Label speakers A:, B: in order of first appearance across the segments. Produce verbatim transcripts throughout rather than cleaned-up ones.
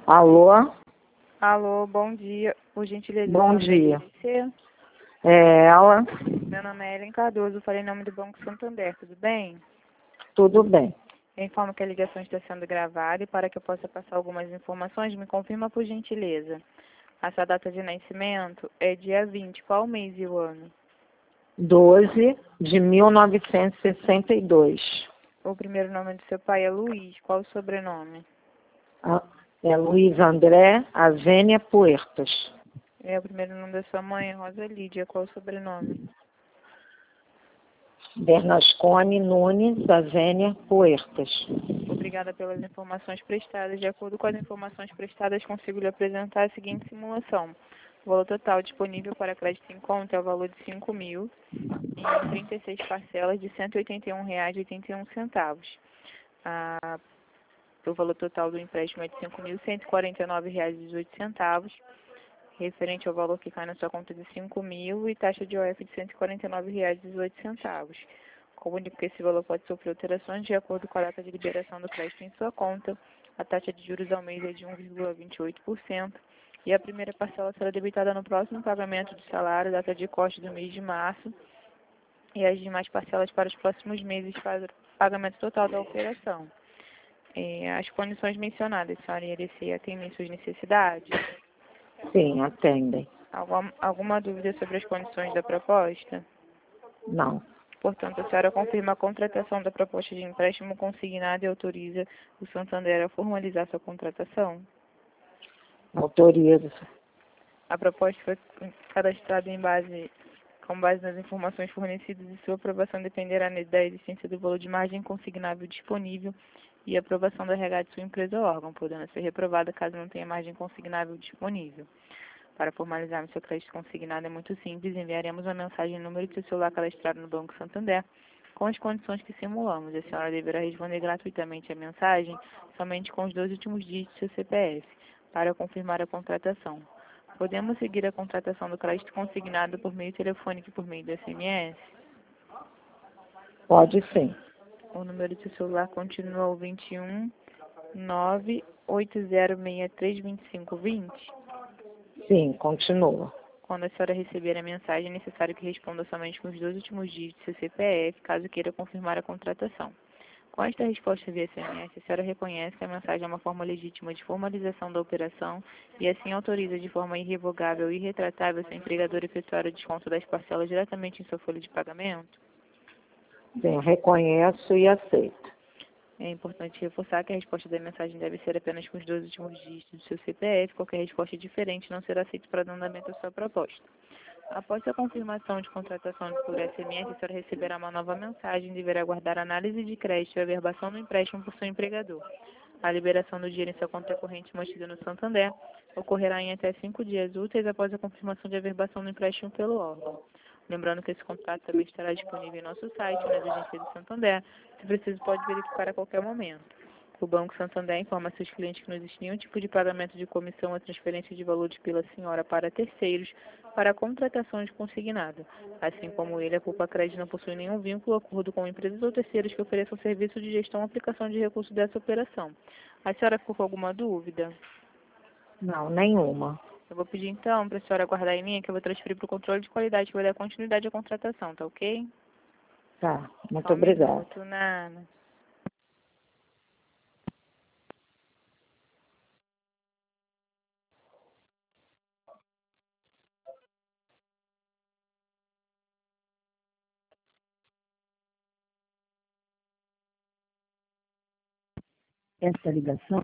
A: Alô?
B: Alô, bom dia. Por gentileza,
A: Bom
B: meu nome é
A: dia.
B: Lícia.
A: É ela?
B: Meu nome é Ellen Cardoso, falei em nome do Banco Santander, tudo bem?
A: Tudo bem.
B: Eu informo que a ligação está sendo gravada e para que eu possa passar algumas informações, me confirma por gentileza. A sua data de nascimento é dia vinte, qual mês e o ano?
A: doze de mil novecentos e sessenta e dois.
B: O primeiro nome do seu pai é Luiz, qual o sobrenome?
A: Ah, É Luiz André Avênia Puertas.
B: É o primeiro nome da sua mãe, Rosa Lídia, qual o sobrenome?
A: Bernasconi Nunes Avênia Puertas.
B: Obrigada pelas informações prestadas. De acordo com as informações prestadas, consigo lhe apresentar a seguinte simulação. O valor total disponível para crédito em conta é o valor de cinco mil em trinta e seis parcelas de cento e oitenta e um reais e oitenta e um centavos. Ah, o valor total do empréstimo é de cinco mil cento e quarenta e nove reais e dezoito centavos, referente ao valor que cai na sua conta de cinco mil e taxa de O F de cento e quarenta e nove reais e dezoito centavos. Comunico que esse valor pode sofrer alterações de acordo com a data de liberação do crédito em sua conta. A taxa de juros ao mês é de um vírgula vinte e oito por cento e a primeira parcela será debitada no próximo pagamento do salário, data de corte do mês de março, e as demais parcelas para os próximos meses para o pagamento total da operação. É, as condições mencionadas, senhora Irecê, atendem suas necessidades?
A: Sim, atendem.
B: Alguma, alguma dúvida sobre as condições da proposta?
A: Não.
B: Portanto, a senhora confirma a contratação da proposta de empréstimo consignado e autoriza o Santander a formalizar sua contratação?
A: Autorizo.
B: A proposta foi cadastrada em base, com base nas informações fornecidas e sua aprovação dependerá da existência do valor de margem consignável disponível e aprovação da R H de sua empresa ou órgão, podendo ser reprovada caso não tenha margem consignável disponível. Para formalizarmos seu crédito consignado é muito simples, enviaremos uma mensagem no número de seu celular cadastrado no Banco Santander com as condições que simulamos. A senhora deverá responder gratuitamente a mensagem somente com os dois últimos dígitos do seu C P F para confirmar a contratação. Podemos seguir a contratação do crédito consignado por meio telefônico e por meio do S M S?
A: Pode sim.
B: O número do seu celular continua o vinte e um, nove oito zero seis três dois cinco dois zero?
A: Sim, continua.
B: Quando a senhora receber a mensagem, é necessário que responda somente com os dois últimos dígitos do seu C P F, caso queira confirmar a contratação. Com esta resposta via S M S, a senhora reconhece que a mensagem é uma forma legítima de formalização da operação e assim autoriza de forma irrevogável e irretratável seu empregador efetuar o desconto das parcelas diretamente em sua folha de pagamento?
A: Sim, reconheço e aceito.
B: É importante reforçar que a resposta da mensagem deve ser apenas com os dois últimos dígitos do seu C P F. Qualquer resposta diferente não será aceita para andamento da sua proposta. Após a confirmação de contratação por S M S, a senhora receberá uma nova mensagem e deverá aguardar análise de crédito e averbação do empréstimo por seu empregador. A liberação do dinheiro em sua conta corrente mantida no Santander ocorrerá em até cinco dias úteis após a confirmação de averbação do empréstimo pelo órgão. Lembrando que esse contrato também estará disponível em nosso site, nas agências do Santander. Se preciso, pode verificar a qualquer momento. O Banco Santander informa seus clientes que não existe nenhum tipo de pagamento de comissão ou transferência de valores pela senhora para terceiros para a contratação de consignado. Assim como ele, a Poupa Crédito não possui nenhum vínculo ou acordo com empresas ou terceiros que ofereçam serviço de gestão ou aplicação de recursos dessa operação. A senhora ficou com alguma dúvida?
A: Não, nenhuma.
B: Eu vou pedir então para a senhora aguardar em linha que eu vou transferir para o controle de qualidade que vai dar continuidade à contratação, tá ok?
A: Tá, muito
B: Só um
A: obrigada.
B: minuto, Nana.
A: Essa ligação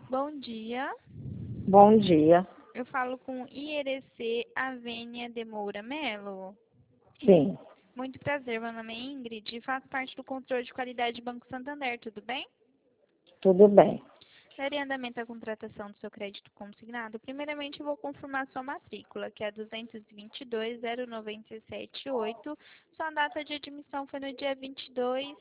B: Bom dia.
A: Bom dia.
B: Eu falo com I R C Avênia de Moura Melo.
A: Sim,
B: Muito prazer, meu nome é Ingrid e faço parte do controle de qualidade do Banco Santander, tudo bem?
A: tudo bem.
B: Daria andamento à contratação do seu crédito consignado. Primeiramente, eu vou confirmar sua matrícula, que é duzentos e vinte e dois zero nove sete oito. Sua data de admissão foi no dia vinte e dois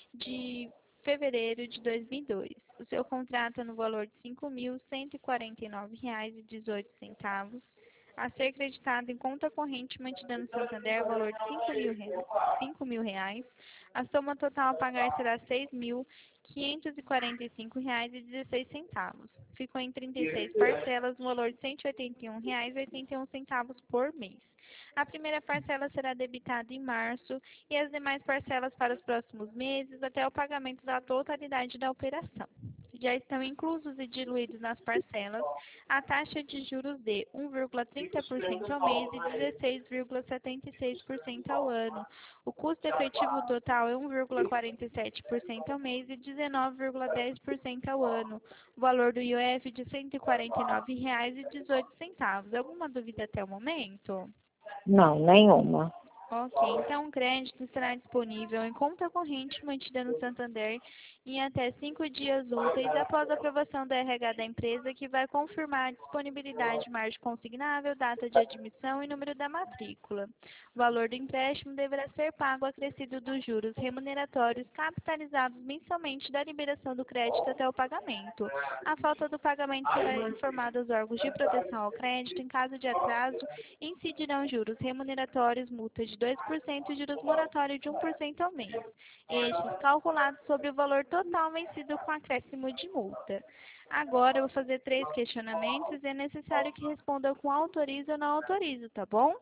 B: de fevereiro de dois mil e dois. O seu contrato é no valor de cinco mil cento e quarenta e nove reais e dezoito centavos. A ser creditado em conta corrente mantida no Santander, o valor de cinco mil reais. cinco mil reais. A soma total a pagar será seis mil quinhentos e quarenta e cinco reais e dezesseis centavos. Ficou em trinta e seis parcelas, no valor de cento e oitenta e um reais e oitenta e um centavos por mês. A primeira parcela será debitada em março e as demais parcelas para os próximos meses até o pagamento da totalidade da operação. Já estão inclusos e diluídos nas parcelas a taxa de juros de um vírgula trinta por cento ao mês e dezesseis vírgula setenta e seis por cento ao ano. O custo efetivo total é um vírgula quarenta e sete por cento ao mês e dezenove vírgula dez por cento ao ano. O valor do I O F de cento e quarenta e nove reais e dezoito centavos. Alguma dúvida até o momento?
A: Não, nenhuma.
B: Ok, então o crédito será disponível em conta corrente mantida no Santander em até cinco dias úteis após a aprovação do R H da empresa, que vai confirmar a disponibilidade de margem consignável, data de admissão e número da matrícula. O valor do empréstimo deverá ser pago acrescido dos juros remuneratórios capitalizados mensalmente da liberação do crédito até o pagamento. A falta do pagamento será informada aos órgãos de proteção ao crédito. Em caso de atraso, incidirão juros remuneratórios, multa de dois por cento e juros moratórios de um por cento ao mês. Estes calculados sobre o valor total vencido com acréscimo de multa. Agora eu vou fazer três questionamentos e é necessário que responda com autorizo ou não autorizo, tá bom?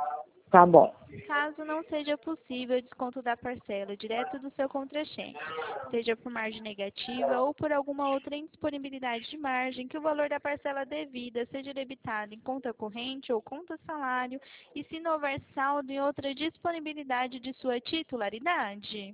A: Tá bom.
B: Caso não seja possível o desconto da parcela direto do seu contra-cheque, seja por margem negativa ou por alguma outra indisponibilidade de margem, que o valor da parcela devida seja debitado em conta corrente ou conta salário e se não houver saldo em outra disponibilidade de sua titularidade.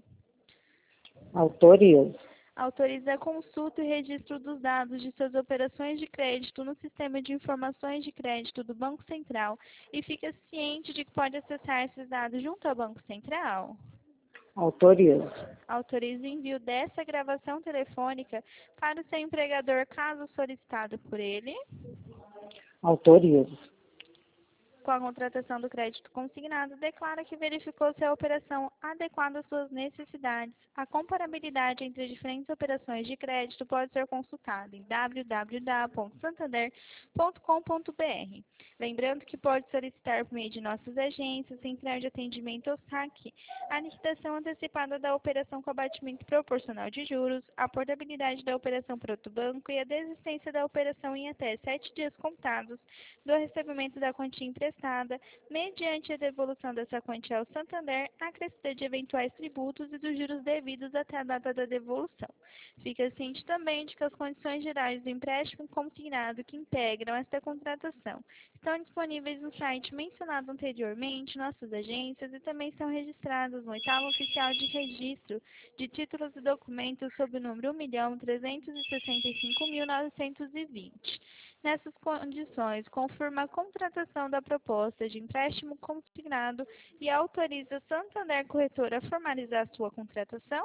A: Autorizo.
B: Autoriza a consulta e registro dos dados de suas operações de crédito no Sistema de Informações de Crédito do Banco Central e fica ciente de que pode acessar esses dados junto ao Banco Central.
A: Autorizo.
B: Autoriza o envio dessa gravação telefônica para o seu empregador, caso solicitado por ele.
A: Autorizo.
B: Com a contratação do crédito consignado, declara que verificou se a operação adequada às suas necessidades. A comparabilidade entre diferentes operações de crédito pode ser consultada em w w w ponto santander ponto com ponto b r. Lembrando que pode solicitar por meio de nossas agências, central de atendimento ou saque, a liquidação antecipada da operação com abatimento proporcional de juros, a portabilidade da operação para outro banco e a desistência da operação em até sete dias contados do recebimento da quantia emprestada, mediante a devolução dessa quantia ao Santander, acrescida de eventuais tributos e dos juros devidos até a data da devolução. Fica ciente também de que as condições gerais do empréstimo consignado que integram esta contratação estão disponíveis no site mencionado anteriormente, nossas agências, e também são registradas no oitavo oficial de registro de títulos e documentos sob o número um milhão trezentos e sessenta e cinco mil novecentos e vinte. Nessas condições, confirma a contratação da proposta de empréstimo consignado e autoriza a Santander Corretora a formalizar sua contratação?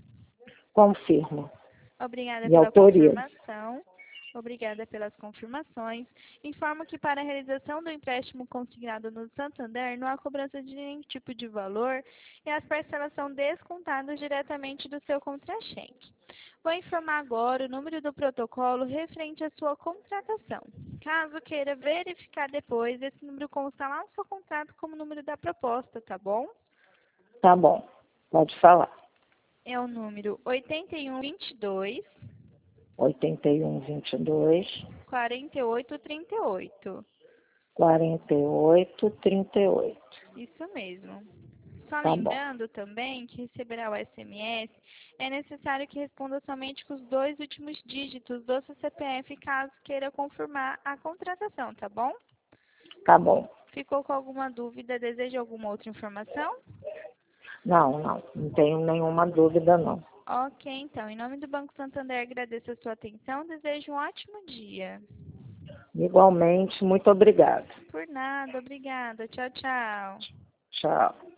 A: Confirmo.
B: Obrigada
A: E
B: pela
A: autorizo.
B: confirmação. Obrigada pelas confirmações. Informo que para a realização do empréstimo consignado no Santander não há cobrança de nenhum tipo de valor e as parcelas são descontadas diretamente do seu contra-cheque. Vou informar agora o número do protocolo referente à sua contratação. Caso queira verificar depois, esse número consta lá no seu contrato como número da proposta, tá bom?
A: Tá bom. Pode falar.
B: É o número oitenta e um vinte e dois
A: oitenta e um, vinte e dois,
B: quarenta e oito trinta e oito.
A: quarenta e oito, trinta e oito.
B: Isso mesmo. Só
A: Tá bom.
B: lembrando também que receberá o S M S, é necessário que responda somente com os dois últimos dígitos do seu C P F, caso queira confirmar a contratação, tá bom?
A: Tá bom.
B: Ficou com alguma dúvida? Deseja alguma outra informação?
A: Não, não. Não tenho nenhuma dúvida, não.
B: Ok, então. Em nome do Banco Santander, agradeço a sua atenção. Desejo um ótimo dia.
A: Igualmente, muito obrigada.
B: Por nada, obrigada. Tchau, tchau.
A: Tchau.